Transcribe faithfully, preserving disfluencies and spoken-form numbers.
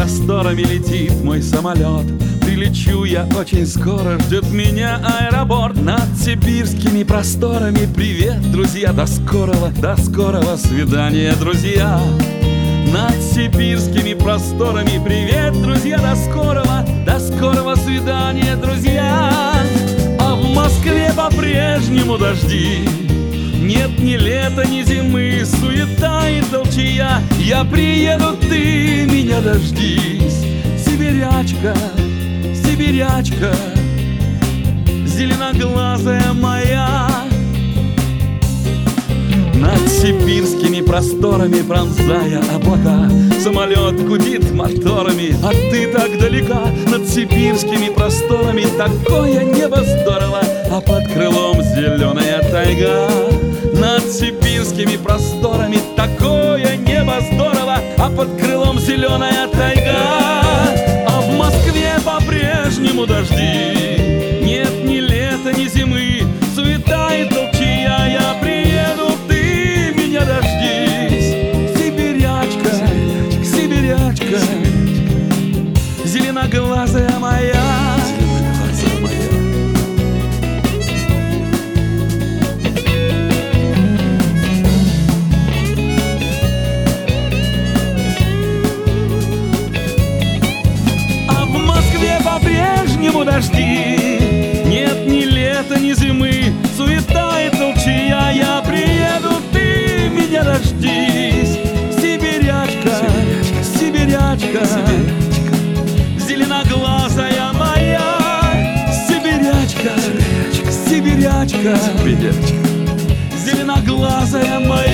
просторами летит мой самолет. Прилечу я очень скоро, ждет меня аэропорт. Над сибирскими просторами привет, друзья. До скорого, до скорого свидания, друзья. Над сибирскими просторами привет, друзья. До скорого, до скорого свидания, друзья. А в Москве по-прежнему дожди. Нет ни лета, ни зимы, суета и толчья. Я приеду, ты меня дождись. Сибирячка, сибирячка, зеленоглазая моя. Над сибирскими просторами, пронзая облака, самолет гудит моторами, а ты так далека. Над сибирскими просторами такое небо здорово, а под крылом зеленая тайга. Над сибирскими просторами такое небо здорово, а под крылом зеленая тайга. А в Москве по-прежнему дожди. Нет ни лета, ни зимы, суета и толчья. Я приеду, ты меня дождись. Сибирячка, сибирячка, зеленоглазая моя. По-прежнему дожди. Нет ни лета, ни зимы, суета и толчья. Я приеду, ты меня дождись. Сибирячка, сибирячка, сибирячка, зеленоглазая моя. Сибирячка, сибирячка, сибирячка, зеленоглазая моя.